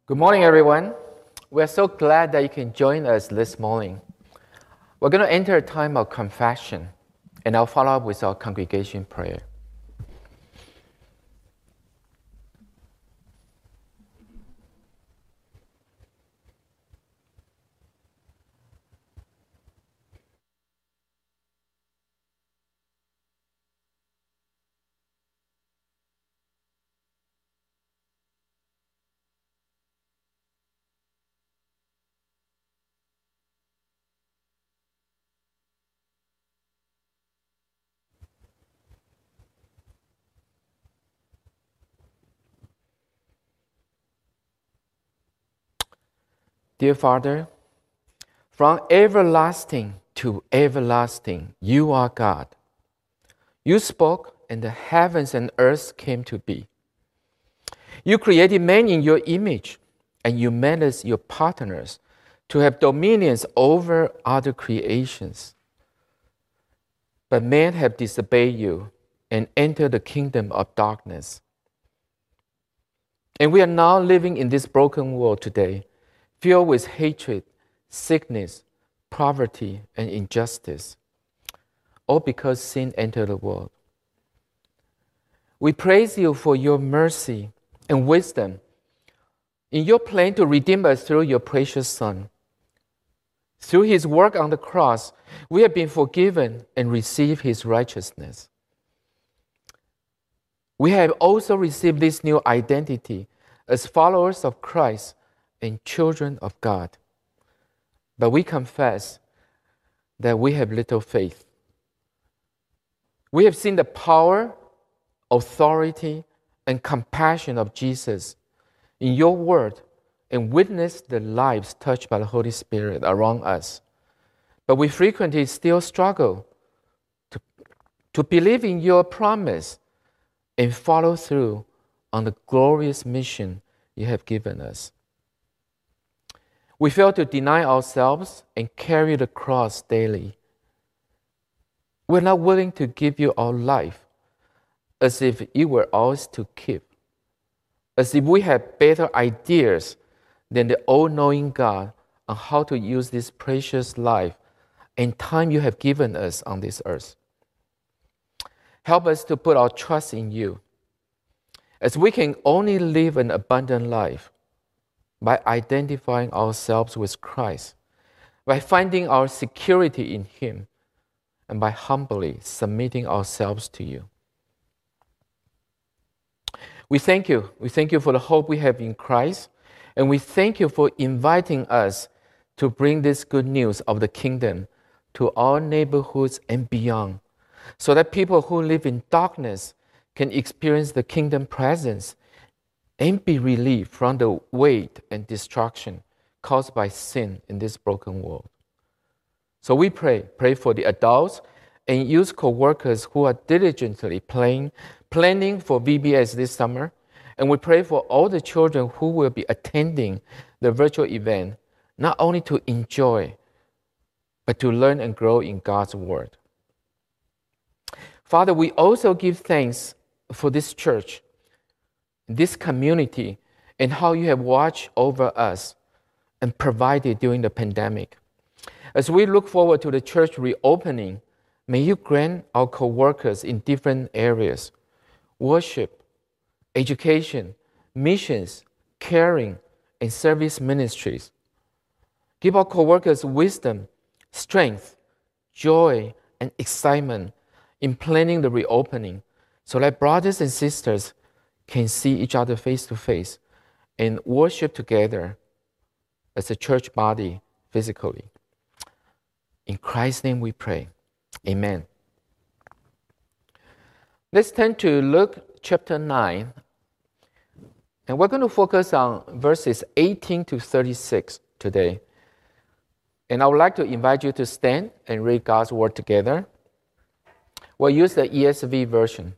Good morning, everyone. We're so glad that you can join us this morning. We're going to enter a time of confession, and I'll follow up with our congregation prayer. Dear Father, from everlasting to everlasting, you are God. You spoke, and the heavens and earth came to be. You created man in your image, and you made us your partners to have dominions over other creations. But men have disobeyed you and entered the kingdom of darkness. And we are now living in this broken world today, filled with hatred, sickness, poverty, and injustice, all because sin entered the world. We praise you for your mercy and wisdom in your plan to redeem us through your precious Son. Through his work on the cross, we have been forgiven and received his righteousness. We have also received this new identity as followers of Christ and children of God. But we confess that we have little faith. We have seen the power, authority, and compassion of Jesus in your word and witnessed the lives touched by the Holy Spirit around us. But we frequently still struggle to believe in your promise and follow through on the glorious mission you have given us. We fail to deny ourselves and carry the cross daily. We're not willing to give you our life as if it were ours to keep, as if we had better ideas than the all-knowing God on how to use this precious life and time you have given us on this earth. Help us to put our trust in you, as we can only live an abundant life by identifying ourselves with Christ, by finding our security in him, and by humbly submitting ourselves to you. We thank you. We thank you for the hope we have in Christ, and we thank you for inviting us to bring this good news of the kingdom to our neighborhoods and beyond, so that people who live in darkness can experience the kingdom presence and be relieved from the weight and destruction caused by sin in this broken world. So we pray for the adults and youth co-workers who are diligently planning for VBS this summer. And we pray for all the children who will be attending the virtual event, not only to enjoy, but to learn and grow in God's word. Father, we also give thanks for this church, this community, and how you have watched over us and provided during the pandemic. As we look forward to the church reopening, may you grant our co-workers in different areas, worship, education, missions, caring, and service ministries. Give our co-workers wisdom, strength, joy, and excitement in planning the reopening, so that brothers and sisters can see each other face to face and worship together as a church body physically. In Christ's name we pray. Amen. Let's turn to Luke chapter 9. And we're going to focus on verses 18 to 36 today. And I would like to invite you to stand and read God's word together. We'll use the ESV version.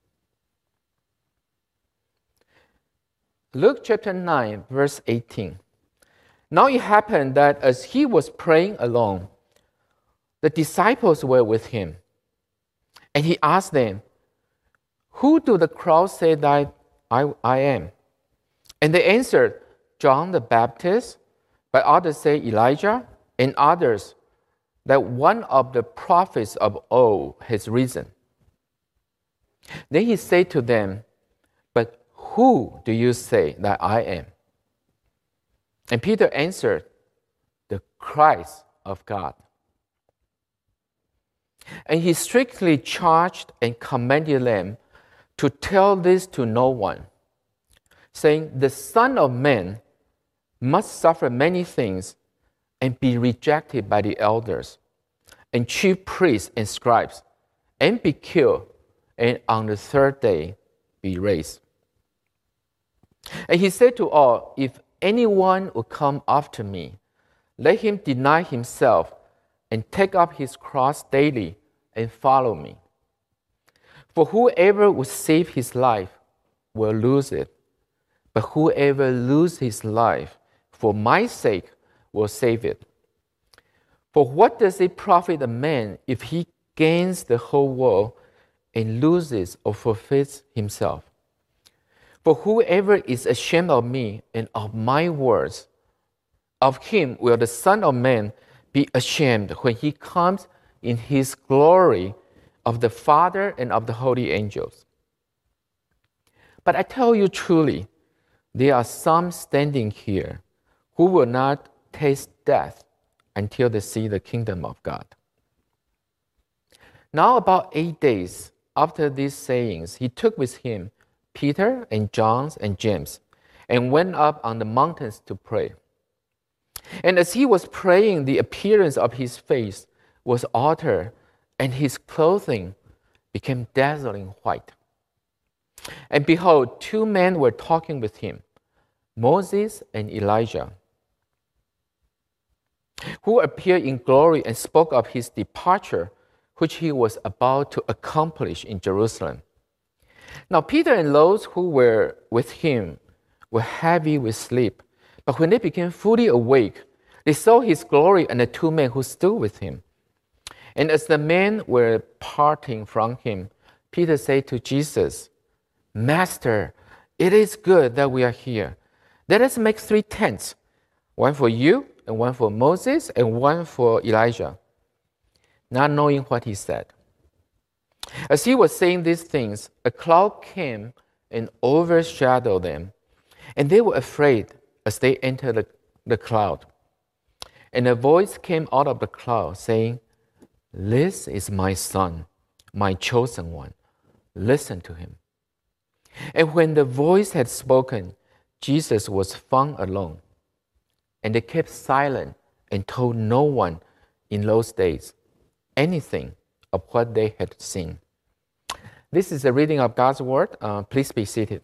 Luke chapter 9, verse 18. Now it happened that as he was praying alone, the disciples were with him. And he asked them, "Who do the crowd say that I am?" And they answered, John the Baptist, but others say Elijah, and others that one of the prophets of old has risen. Then he said to them, "But who do you say that I am?" And Peter answered, "The Christ of God." And he strictly charged and commanded them to tell this to no one, saying, "The Son of Man must suffer many things and be rejected by the elders and chief priests and scribes, and be killed, and on the third day be raised." And he said to all, "If anyone will come after me, let him deny himself and take up his cross daily and follow me. For whoever will save his life will lose it, but whoever loses his life for my sake will save it. For what does it profit a man if he gains the whole world and loses or forfeits himself? For whoever is ashamed of me and of my words, of him will the Son of Man be ashamed when he comes in his glory of the Father and of the holy angels. But I tell you truly, there are some standing here who will not taste death until they see the kingdom of God." Now about 8 days after these sayings, he took with him Peter and John and James, and went up on the mountains to pray. And as he was praying, the appearance of his face was altered, and his clothing became dazzling white. And behold, 2 men were talking with him, Moses and Elijah, who appeared in glory and spoke of his departure, which he was about to accomplish in Jerusalem. Now Peter and those who were with him were heavy with sleep, but when they became fully awake, they saw his glory and the 2 men who stood with him. And as the men were parting from him, Peter said to Jesus, "Master, it is good that we are here. Let us make 3 tents, one for you, and one for Moses, and one for Elijah," not knowing what he said. As he was saying these things, a cloud came and overshadowed them, and they were afraid as they entered the cloud. And a voice came out of the cloud saying, "This is my son, my chosen one. Listen to him." And when the voice had spoken, Jesus was found alone. And they kept silent and told no one in those days anything of what they had seen. This is a reading of God's word. Please be seated.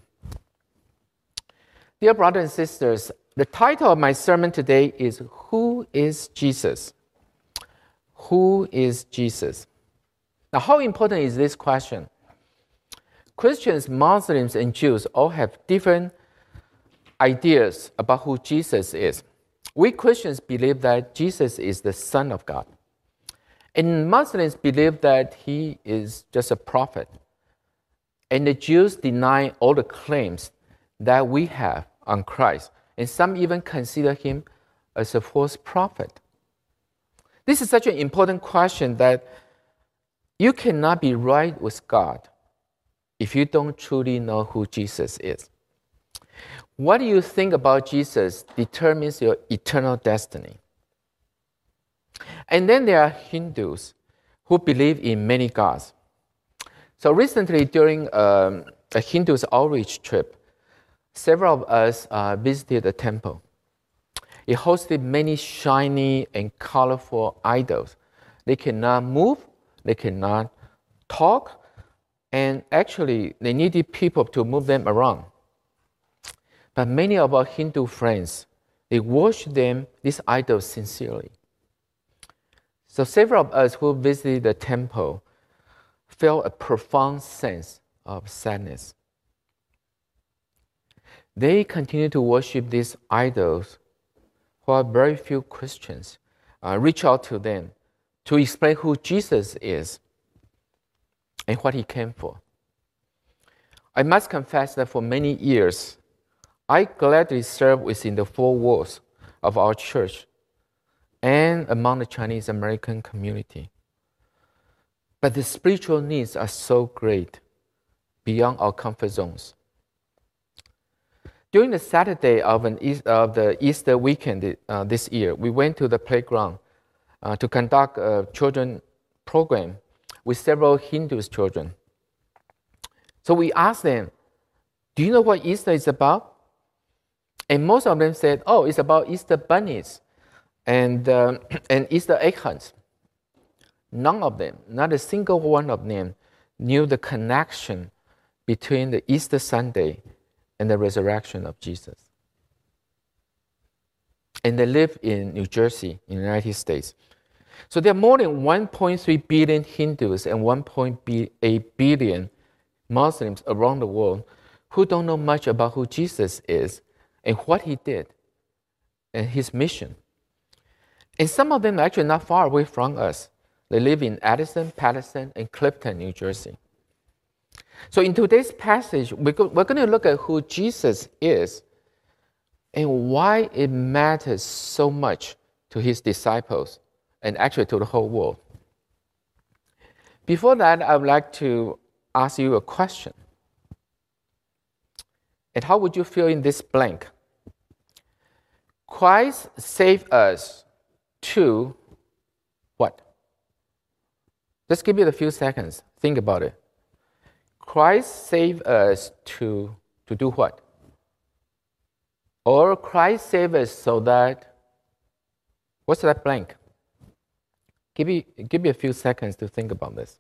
Dear brothers and sisters, the title of my sermon today is "Who is Jesus?" Who is Jesus? Now, how important is this question? Christians, Muslims, and Jews all have different ideas about who Jesus is. We Christians believe that Jesus is the Son of God. And Muslims believe that he is just a prophet. And the Jews deny all the claims that we have on Christ. And some even consider him as a false prophet. This is such an important question that you cannot be right with God if you don't truly know who Jesus is. What you think about Jesus determines your eternal destiny. And then there are Hindus who believe in many gods. So recently, during a Hindu outreach trip, several of us visited a temple. It hosted many shiny and colorful idols. They cannot move, they cannot talk, and actually, they needed people to move them around. But many of our Hindu friends, they worship these idols sincerely. So several of us who visited the temple felt a profound sense of sadness. They continue to worship these idols while very few Christians reach out to them to explain who Jesus is and what he came for. I must confess that for many years, I gladly serve within the four walls of our church and among the Chinese American community. But the spiritual needs are so great, beyond our comfort zones. During the Saturday of the Easter weekend this year, we went to the playground to conduct a children program with several Hindu children. So we asked them, do you know what Easter is about? And most of them said, oh, it's about Easter bunnies and Easter egg hunts. None of them, not a single one of them, knew the connection between the Easter Sunday and the resurrection of Jesus. And they live in New Jersey, in the United States. So there are more than 1.3 billion Hindus and 1.8 billion Muslims around the world who don't know much about who Jesus is and what he did and his mission. And some of them are actually not far away from us. They live in Addison, Patterson, and Clifton, New Jersey. So in today's passage, we're going to look at who Jesus is and why it matters so much to his disciples and actually to the whole world. Before that, I would like to ask you a question. And how would you fill in this blank? Christ saved us to what? Just give it a few seconds. Think about it. Christ saved us to do what? Or Christ saved us so that, what's that blank? Give me a few seconds to think about this.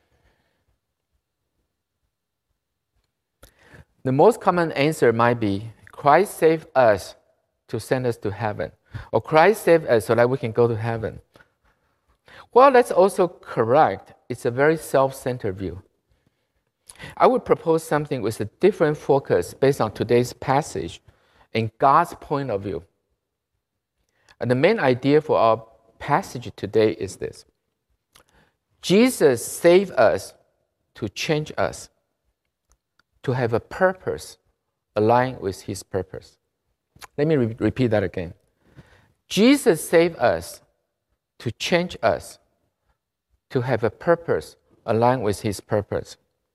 The most common answer might be, Christ saved us to send us to heaven. Or Christ saved us so that we can go to heaven. Well, that's also correct. It's a very self-centered view. I would propose something with a different focus based on today's passage and God's point of view. And the main idea for our passage today is this. Jesus saved us to change us, to have a purpose aligned with his purpose. Let me repeat that again. Jesus saved us to change us, to have a purpose aligned with his purpose.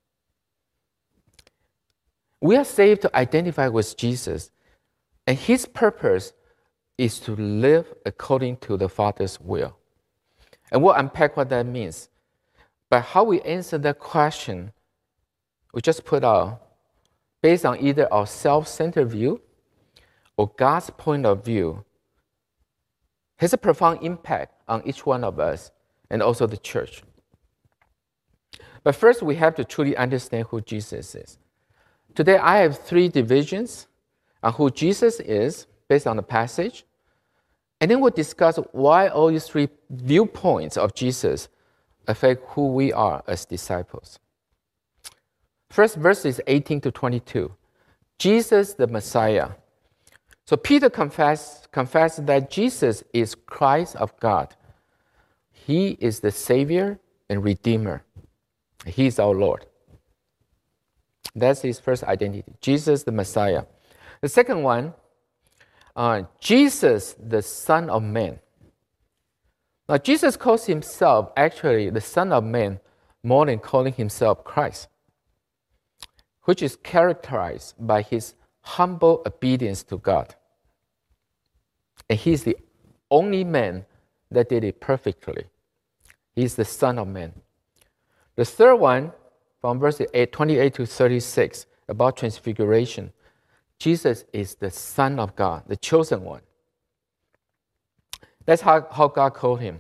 We are saved to identify with Jesus, and his purpose is to live according to the Father's will. And we'll unpack what that means. But how we answer that question, we just put out based on either our self-centered view or God's point of view, has a profound impact on each one of us and also the church. But first, we have to truly understand who Jesus is. Today, I have three divisions on who Jesus is based on the passage. And then we'll discuss why all these three viewpoints of Jesus affect who we are as disciples. First, verses 18 to 22. Jesus the Messiah. So Peter confessed that Jesus is Christ of God. He is the Savior and Redeemer. He is our Lord. That's his first identity, Jesus the Messiah. The second one, Jesus the Son of Man. Now, Jesus calls himself actually the Son of Man more than calling himself Christ, which is characterized by his humble obedience to God. And he's the only man that did it perfectly. He's the Son of Man. The third one, from verses 28 to 36, about transfiguration. Jesus is the Son of God, the chosen one. That's how God called him.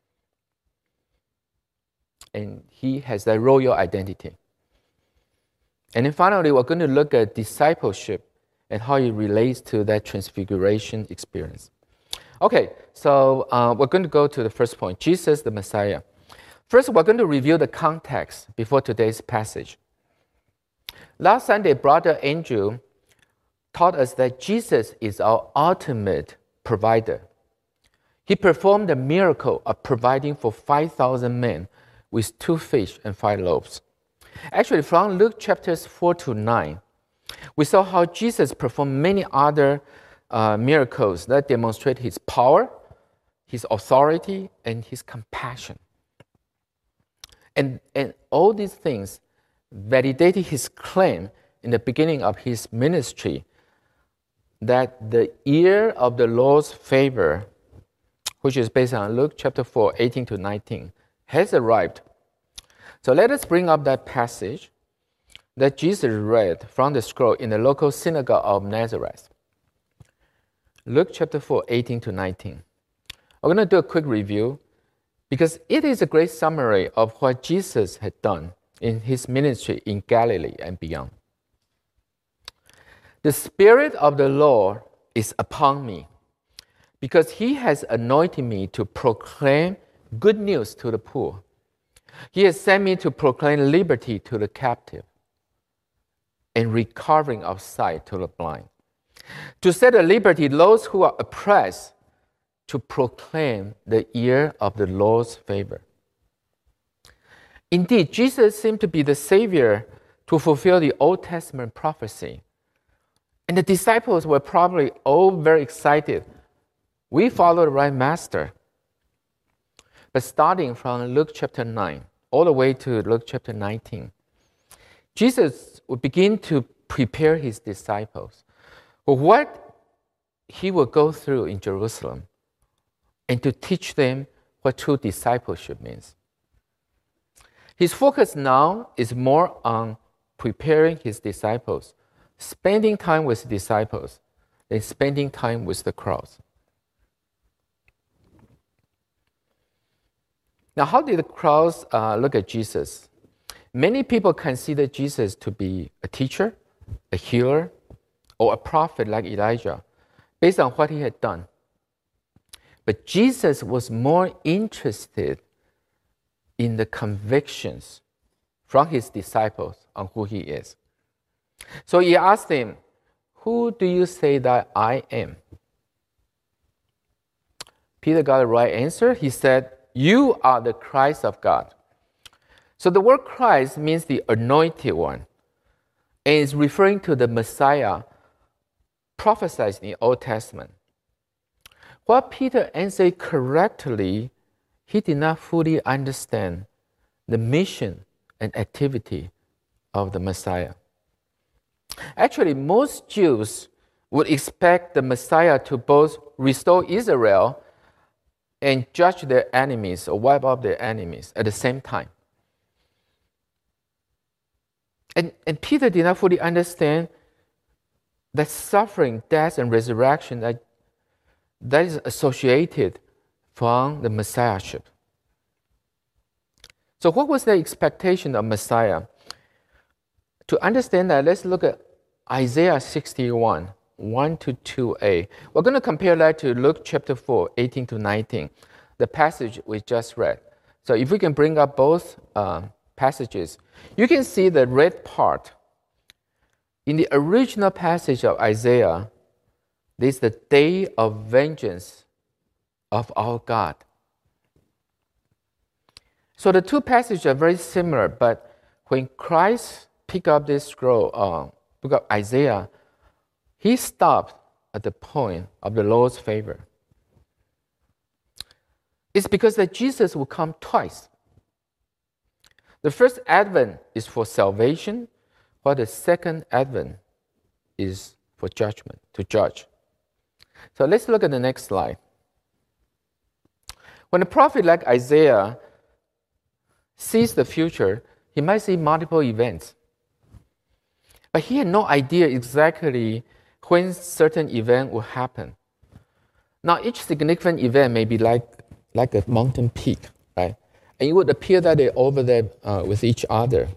And he has that royal identity. And then finally, we're going to look at discipleship and how it relates to that transfiguration experience. Okay, so we're going to go to the first point, Jesus the Messiah. First, we're going to review the context before today's passage. Last Sunday, Brother Andrew taught us that Jesus is our ultimate provider. He performed the miracle of providing for 5,000 men with 2 fish and 5 loaves. Actually, from Luke chapters 4 to 9, We saw how Jesus performed many other miracles that demonstrate his power, his authority, and his compassion. And all these things validated his claim in the beginning of his ministry that the year of the Lord's favor, which is based on Luke chapter 4, 18 to 19, has arrived. So let us bring up that passage that Jesus read from the scroll in the local synagogue of Nazareth. Luke chapter 4, 18 to 19. I'm going to do a quick review because it is a great summary of what Jesus had done in his ministry in Galilee and beyond. The Spirit of the Lord is upon me because he has anointed me to proclaim good news to the poor. He has sent me to proclaim liberty to the captive and recovering of sight to the blind, to set at liberty those who are oppressed, to proclaim the year of the Lord's favor. Indeed, Jesus seemed to be the Savior to fulfill the Old Testament prophecy. And the disciples were probably all very excited. We follow the right master. But starting from Luke chapter 9, all the way to Luke chapter 19, Jesus would begin to prepare his disciples for what he will go through in Jerusalem and to teach them what true discipleship means. His focus now is more on preparing his disciples, spending time with disciples, than spending time with the crowds. Now, how did the crowds look at Jesus? Many people consider Jesus to be a teacher, a healer, or a prophet like Elijah, based on what he had done. But Jesus was more interested in the convictions from his disciples on who he is. So he asked them, "Who do you say that I am?" Peter got the right answer. He said, "You are the Christ of God." So the word Christ means the anointed one, and is referring to the Messiah prophesied in the Old Testament. While Peter answered correctly, he did not fully understand the mission and activity of the Messiah. Actually, most Jews would expect the Messiah to both restore Israel and judge their enemies or wipe out their enemies at the same time. And Peter did not fully understand that suffering, death, and resurrection that is associated from the Messiahship. So what was the expectation of Messiah? To understand that, let's look at Isaiah 61, 1 to 2a. We're going to compare that to Luke chapter 4, 18 to 19, the passage we just read. So if we can bring up both passages, you can see the red part. In the original passage of Isaiah, this is the day of vengeance of our God. So the two passages are very similar, but when Christ picked up this scroll, book of Isaiah, he stopped at the point of the Lord's favor. It's because that Jesus will come twice. The first advent is for salvation, while the second advent is for judgment, to judge. So let's look at the next slide. When a prophet like Isaiah sees the future, he might see multiple events. But he had no idea exactly when certain event will happen. Now, each significant event may be like a mountain peak, right? And it would appear that they overlap with each other,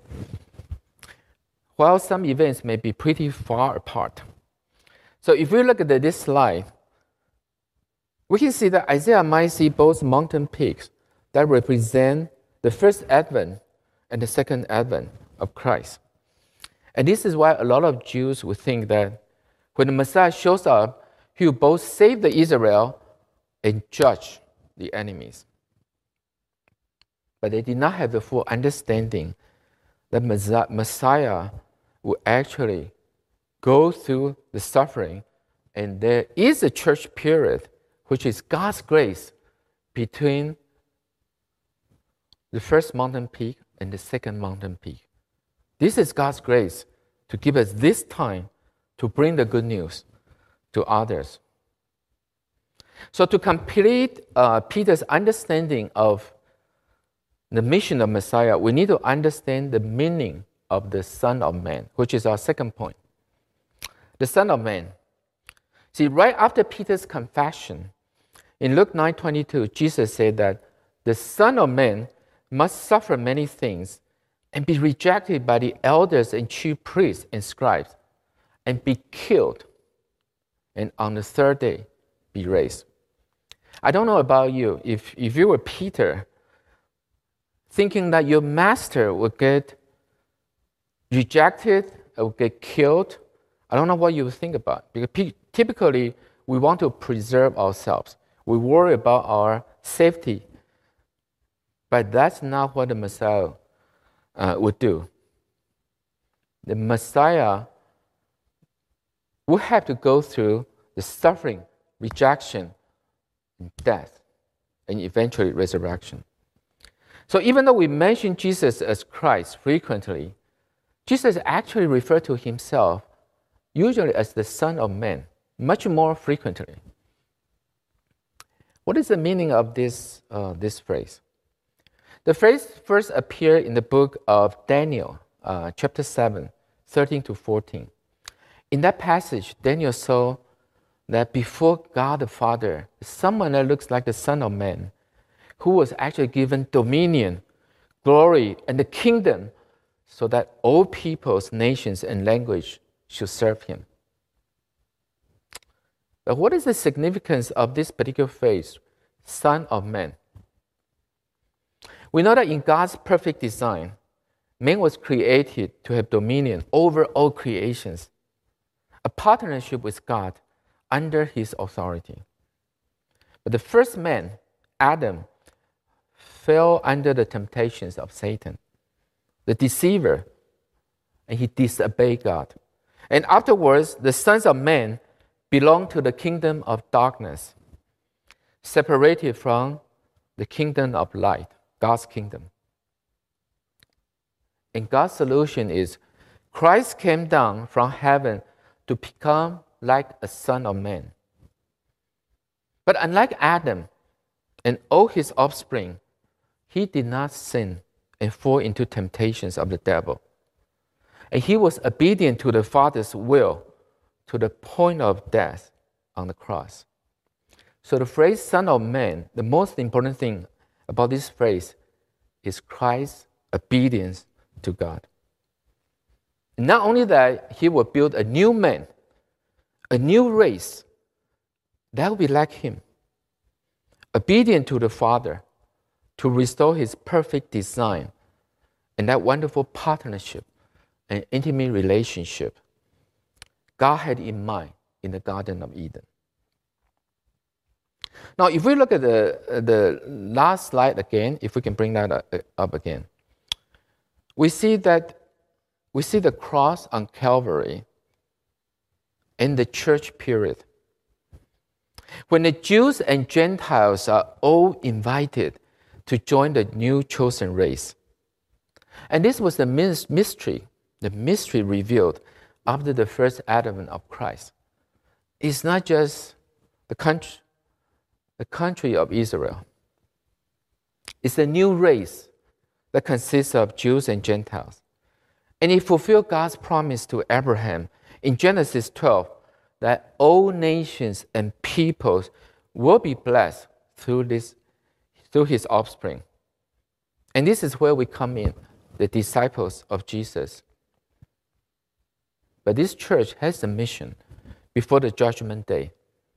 while some events may be pretty far apart. So if we look at this slide, we can see that Isaiah might see both mountain peaks that represent the first advent and the second advent of Christ. And this is why a lot of Jews would think that when the Messiah shows up, he will both save the Israel and judge the enemies. But they did not have the full understanding that Messiah will actually go through the suffering, and there is a church period, which is God's grace between the first mountain peak and the second mountain peak. This is God's grace to give us this time to bring the good news to others. So to complete Peter's understanding of the mission of Messiah, we need to understand the meaning of the Son of Man, which is our second point. The Son of Man. See, right after Peter's confession, in Luke 9:22, Jesus said that the Son of Man must suffer many things and be rejected by the elders and chief priests and scribes and be killed, and on the third day be raised. I don't know about you, if you were Peter, thinking that your master would get rejected or would get killed, I don't know what you would think about. Because typically, we want to preserve ourselves. We worry about our safety. But that's not what the Messiah would do. The Messiah would have to go through the suffering, rejection, death, and eventually resurrection. So even though we mention Jesus as Christ frequently, Jesus actually referred to himself usually as the Son of Man, much more frequently. What is the meaning of this phrase? The phrase first appeared in the book of Daniel, chapter 7, 13 to 14. In that passage, Daniel saw that before God the Father, someone that looks like the Son of Man, who was actually given dominion, glory, and the kingdom, so that all peoples, nations, and language should serve him. But what is the significance of this particular phrase, Son of Man? We know that in God's perfect design, man was created to have dominion over all creations, a partnership with God under his authority. But the first man, Adam, fell under the temptations of Satan, the deceiver, and he disobeyed God. And afterwards, the sons of men belonged to the kingdom of darkness, separated from the kingdom of light, God's kingdom. And God's solution is Christ came down from heaven to become like a son of man. But unlike Adam and all his offspring, he did not sin and fall into temptations of the devil. And he was obedient to the Father's will to the point of death on the cross. So the phrase Son of Man, the most important thing about this phrase is Christ's obedience to God. Not only that, he will build a new man, a new race that will be like him, obedient to the Father to restore his perfect design and that wonderful partnership and intimate relationship God had in mind in the Garden of Eden. Now, if we look at the last slide again, if we can bring that up again, we see the cross on Calvary in the church period. When the Jews and Gentiles are all invited to join the new chosen race. And this was the mystery revealed after the first advent of Christ. It's not just the country of Israel. It's a new race that consists of Jews and Gentiles. And it fulfilled God's promise to Abraham in Genesis 12 that all nations and peoples will be blessed through his offspring. And this is where we come in, the disciples of Jesus. But this church has a mission before the judgment day.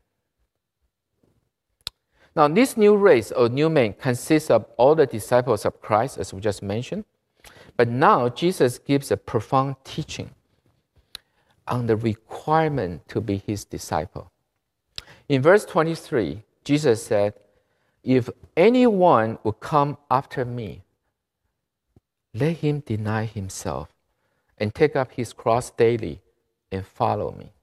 Now, this new race or new man consists of all the disciples of Christ, as we just mentioned. But now, Jesus gives a profound teaching on the requirement to be his disciple. In verse 23, Jesus said, "If anyone will come after me, let him deny himself and take up his cross daily and follow me.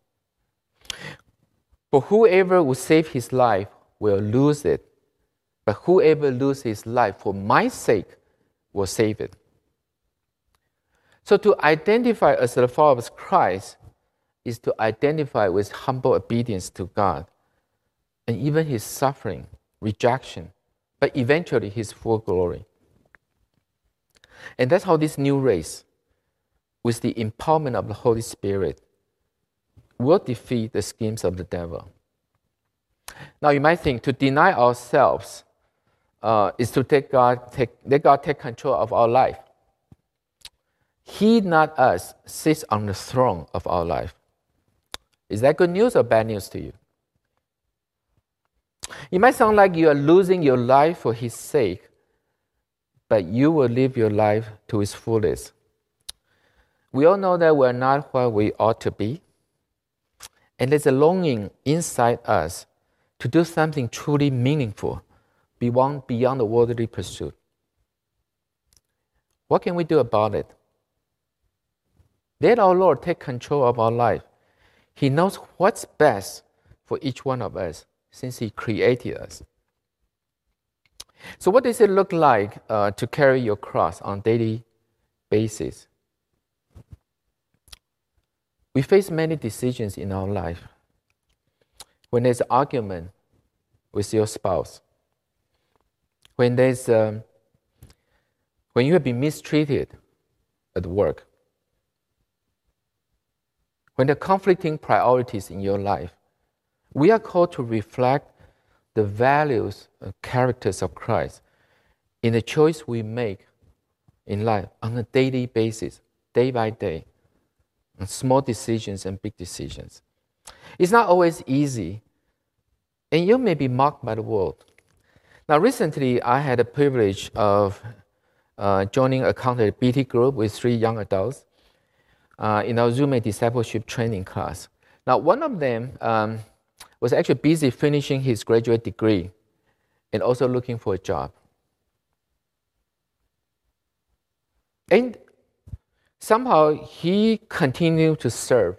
For whoever will save his life will lose it, but whoever loses his life for my sake will save it. So to identify as the follower of Christ is to identify with humble obedience to God and even his suffering, rejection, but eventually his full glory. And that's how this new race, with the empowerment of the Holy Spirit, will defeat the schemes of the devil. Now you might think to deny ourselves is to let God take control of our life. He, not us, sits on the throne of our life. Is that good news or bad news to you? It might sound like you are losing your life for his sake, but you will live your life to its fullest. We all know that we're not what we ought to be, and there's a longing inside us to do something truly meaningful beyond the worldly pursuit. What can we do about it? Let our Lord take control of our life. He knows what's best for each one of us since he created us. So what does it look like to carry your cross on a daily basis? We face many decisions in our life. When there's an argument with your spouse, when you have been mistreated at work, when there are conflicting priorities in your life, we are called to reflect the values and characters of Christ in the choice we make in life on a daily basis, day by day, and small decisions and big decisions. It's not always easy, and you may be mocked by the world. Now, recently, I had the privilege of joining a accountability group with 3 young adults in our Zoom discipleship training class. Now, one of them was actually busy finishing his graduate degree and also looking for a job. And somehow he continued to serve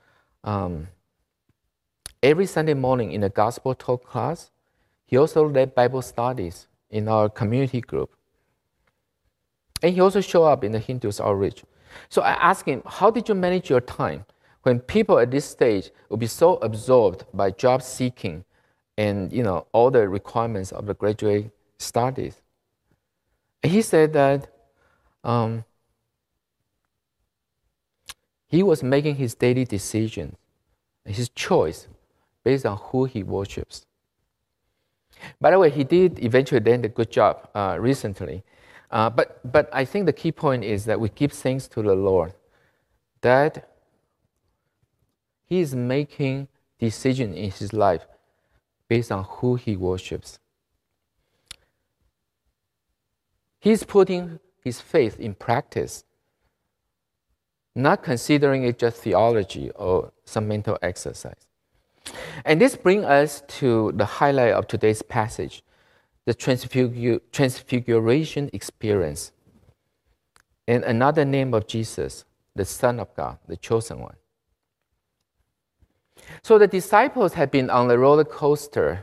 every Sunday morning in the gospel talk class. He also led Bible studies in our community group. And he also showed up in the Hindus outreach. So I asked him, how did you manage your time when people at this stage will be so absorbed by job seeking and all the requirements of the graduate studies? And he said that he was making his daily decisions, his choice, based on who he worships. By the way, he did eventually land a good job recently. But I think the key point is that we give thanks to the Lord that he is making decisions in his life based on who he worships. He's putting his faith in practice, not considering it just theology or some mental exercise. And this brings us to the highlight of today's passage, the transfiguration experience, and another name of Jesus, the Son of God, the chosen one. So the disciples had been on the roller coaster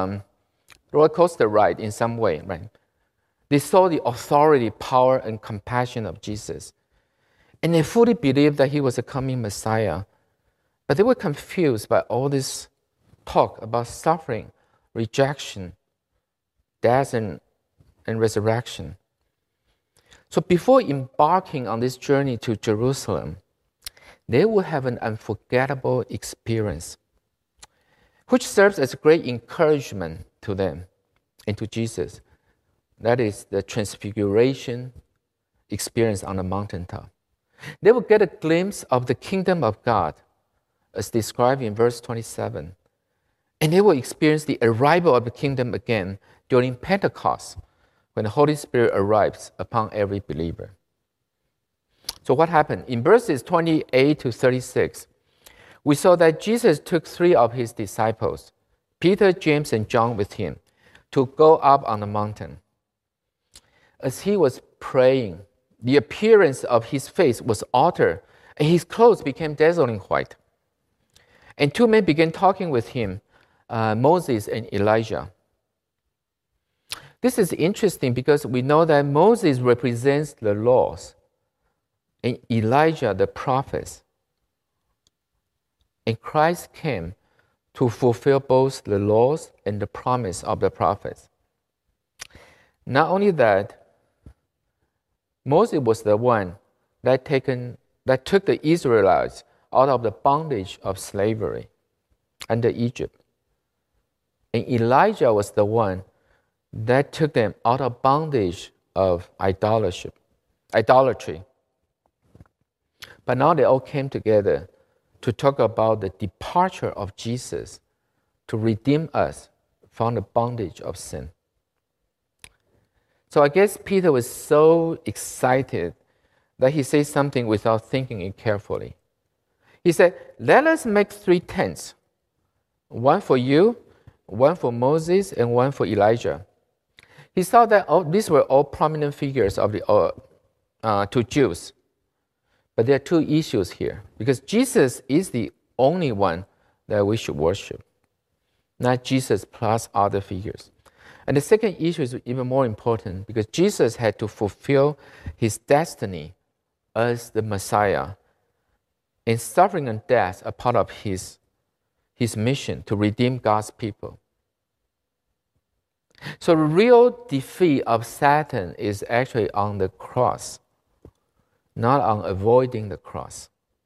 ride in some way, right? They saw the authority, power, and compassion of Jesus, and they fully believed that he was a coming Messiah. But they were confused by all this talk about suffering, rejection, death, and resurrection. So before embarking on this journey to Jerusalem, they will have an unforgettable experience, which serves as a great encouragement to them and to Jesus. That is the transfiguration experience on the mountaintop. They will get a glimpse of the kingdom of God, as described in verse 27. And they will experience the arrival of the kingdom again during Pentecost, when the Holy Spirit arrives upon every believer. So what happened? In verses 28 to 36, we saw that Jesus took 3 of his disciples, Peter, James, and John, with him, to go up on the mountain. As he was praying, the appearance of his face was altered And his clothes became dazzling white. And two men began talking with him, Moses and Elijah. This is interesting because we know that Moses represents the laws and Elijah the prophets. And Christ came to fulfill both the laws and the promise of the prophets. Not only that, Moses was the one that took the Israelites out of the bondage of slavery under Egypt. And Elijah was the one that took them out of bondage of idolatry. But now they all came together to talk about the departure of Jesus to redeem us from the bondage of sin. So I guess Peter was so excited that he said something without thinking it carefully. He said, "Let us make 3 tents, one for you, one for Moses, and one for Elijah." He saw that these were all prominent figures of to Jews. But there are 2 issues here, because Jesus is the only one that we should worship, not Jesus plus other figures. And the second issue is even more important, because Jesus had to fulfill his destiny as the Messiah. And suffering and death are part of his mission to redeem God's people. So the real defeat of Satan is actually on the cross, not on avoiding the cross.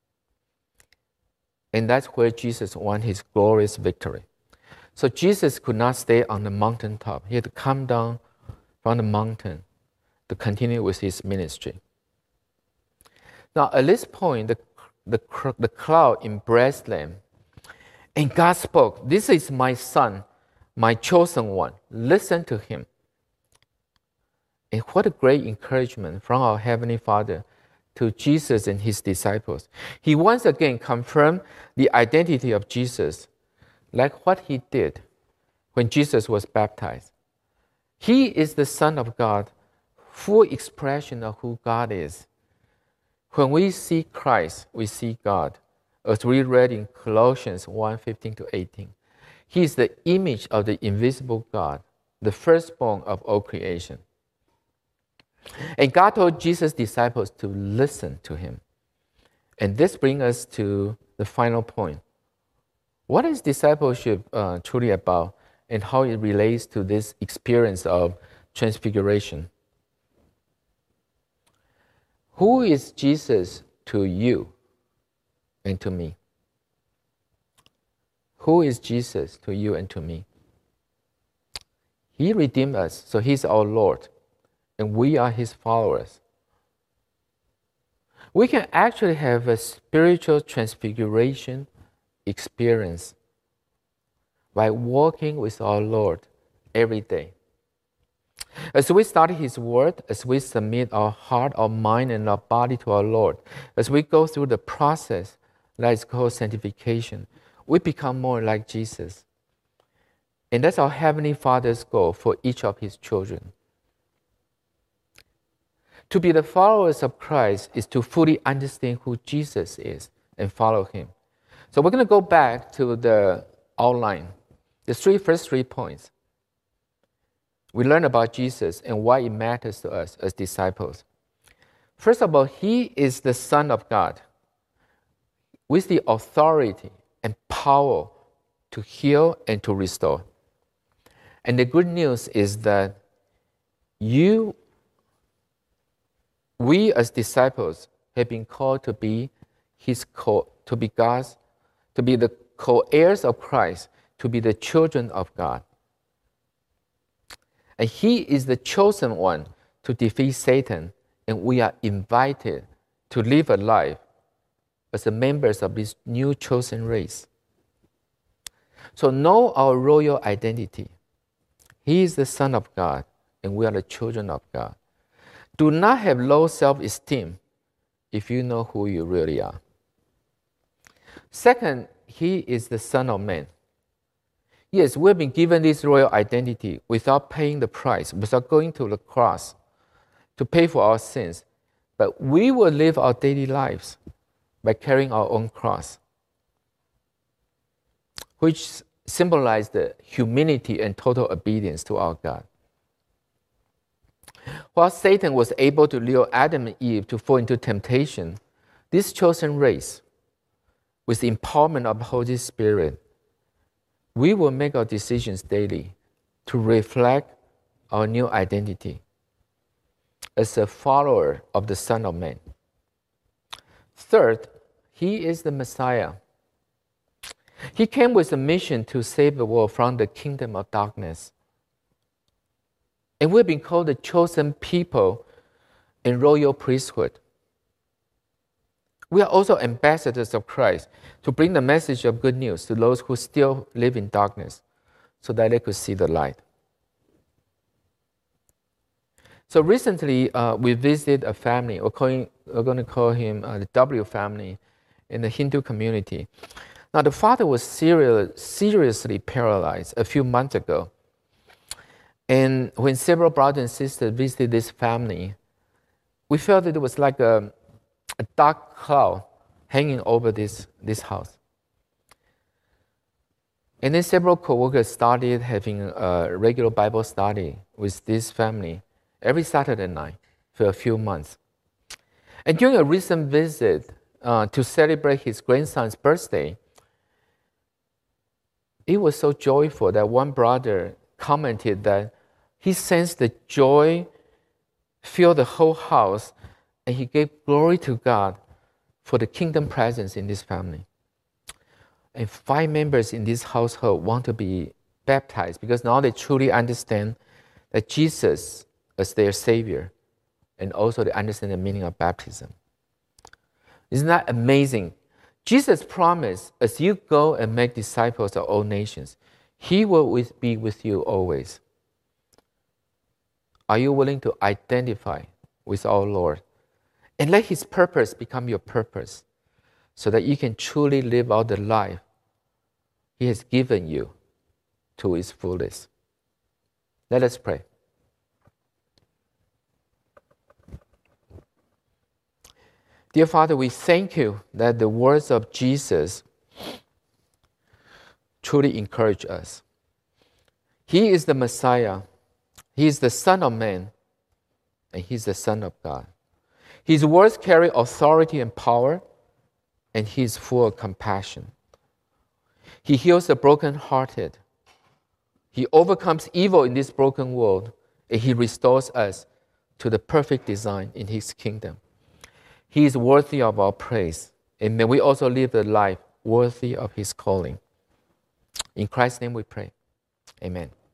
And that's where Jesus won his glorious victory. So Jesus could not stay on the mountaintop. He had to come down from the mountain to continue with his ministry. Now, at this point, the cloud embraced them, and God spoke, "This is my son, my chosen one. Listen to him." And what a great encouragement from our Heavenly Father to Jesus and his disciples. He once again confirmed the identity of Jesus, like what he did when Jesus was baptized. He is the Son of God, full expression of who God is. When we see Christ, we see God, as we read in Colossians 1:15-18. He is the image of the invisible God, the firstborn of all creation. And God told Jesus' disciples to listen to him. And this brings us to the final point. What is discipleship truly about, and how it relates to this experience of transfiguration? Who is Jesus to you and to me? Who is Jesus to you and to me? He redeemed us, so he's our Lord, and we are his followers. We can actually have a spiritual transfiguration experience by walking with our Lord every day. As we study his word, as we submit our heart, our mind, and our body to our Lord, as we go through the process that is called sanctification, we become more like Jesus. And that's our Heavenly Father's goal for each of his children. To be the followers of Christ is to fully understand who Jesus is and follow him. So we're going to go back to the outline, the first three points. We learn about Jesus and why it matters to us as disciples. First of all, he is the Son of God with the authority and power to heal and to restore. And the good news is that we as disciples have been called to be the co-heirs of Christ, to be the children of God. And he is the chosen one to defeat Satan, and we are invited to live a life as members of this new chosen race. So know our royal identity. He is the Son of God, and we are the children of God. Do not have low self-esteem if you know who you really are. Second, he is the Son of Man. Yes, we've been given this royal identity without paying the price, without going to the cross to pay for our sins. But we will live our daily lives by carrying our own cross, which symbolized the humility and total obedience to our God. While Satan was able to lure Adam and Eve to fall into temptation, this chosen race, with the empowerment of the Holy Spirit, we will make our decisions daily to reflect our new identity as a follower of the Son of Man. Third, He is the Messiah. He came with a mission to save the world from the kingdom of darkness. And we've been called the chosen people and royal priesthood. We are also ambassadors of Christ to bring the message of good news to those who still live in darkness so that they could see the light. So recently, we visited a family. We're going to call him the W family in the Hindu community. Now, the father was seriously paralyzed a few months ago. And when several brothers and sisters visited this family, we felt that it was like a dark cloud hanging over this house. And then several co-workers started having a regular Bible study with this family every Saturday night for a few months. And during a recent visit to celebrate his grandson's birthday, it was so joyful that one brother commented that he sensed the joy fill the whole house, and he gave glory to God for the kingdom presence in this family. And 5 members in this household want to be baptized because now they truly understand that Jesus is their Savior, and also they understand the meaning of baptism. Isn't that amazing? Jesus promised, as you go and make disciples of all nations, He will be with you always. Are you willing to identify with our Lord and let His purpose become your purpose so that you can truly live out the life He has given you to its fullest? Let us pray. Dear Father, we thank you that the words of Jesus truly encourage us. He is the Messiah. He is the Son of Man, and He is the Son of God. His words carry authority and power, and He is full of compassion. He heals the brokenhearted. He overcomes evil in this broken world, and He restores us to the perfect design in His kingdom. He is worthy of our praise, and may we also live a life worthy of His calling. In Christ's name we pray. Amen.